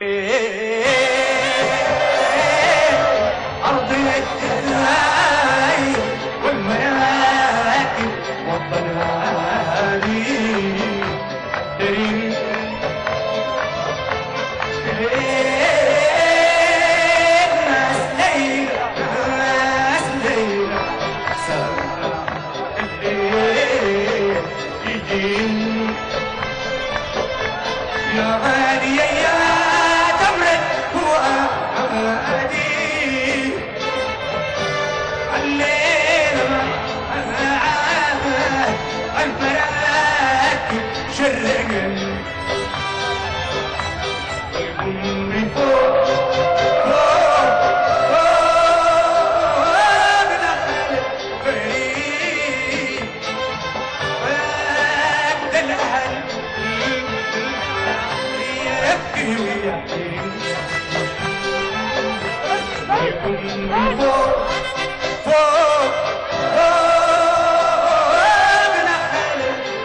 أرض الدنيا والمراكب والضلالي تريني ناس ليلة ناس ليلة ساعة الليل يجيني يا غالي يا تمرد فؤادي الليلة المراكب شرقت والقمر فوق فوق نخل فريد وقت الأهل يبكي ويحكي والقمر فوق فوق فوق نخل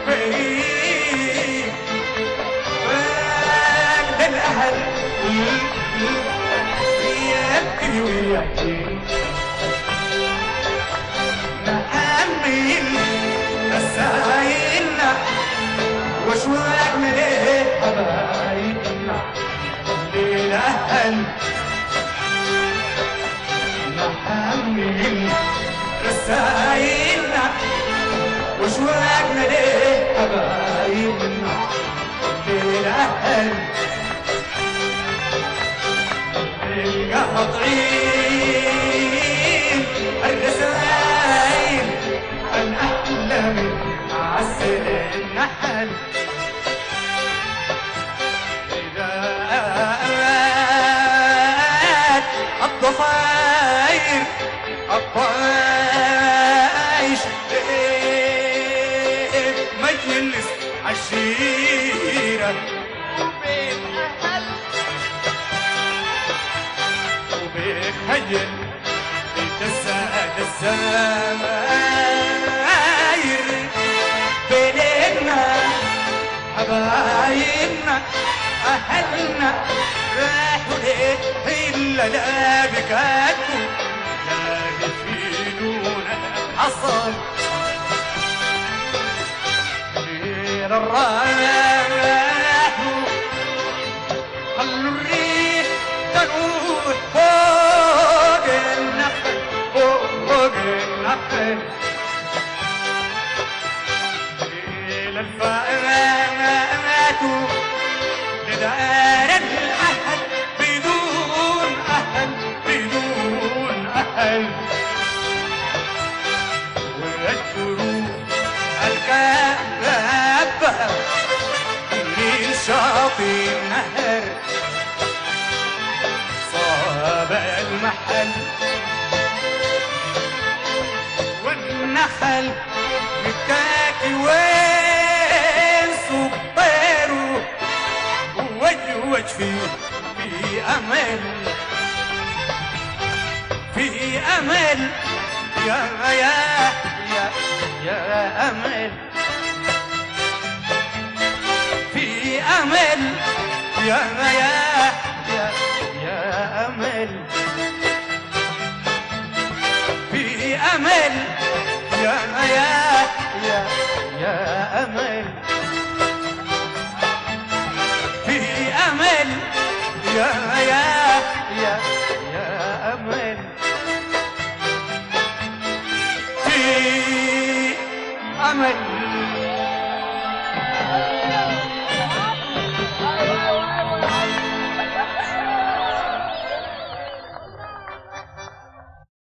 فريد وقت الأهل يبكي ويحكي نحمل رسايلنا وشوقنا ليه حبايبنا للأهل نحمل رسايلنا وشوقنا ليه حبايبنا للأهل نلقى قاطعين الرسايل عن أحلام عسل النحل إذا أمات الضفاير الطايش مجلس عشيرة وبين أهل وبين هجر الساير بيننا حبايبنا أهلنا راحوا ليه إلا لا بكاتوا لا يفيدون الحصل غير الراحوا خلوا الريح تنور فوق النخل فوق النخل إلى الفات لدار الأهل بدون أهل بدون أهل والجروح الكذابة من شاطئ النهر صاب المحل والنخل متاكي وين صبيرو وجه في أمل في أمل يا أمل في أمل يا أمل في أمل يا أمل في أمل يا أمل في أمل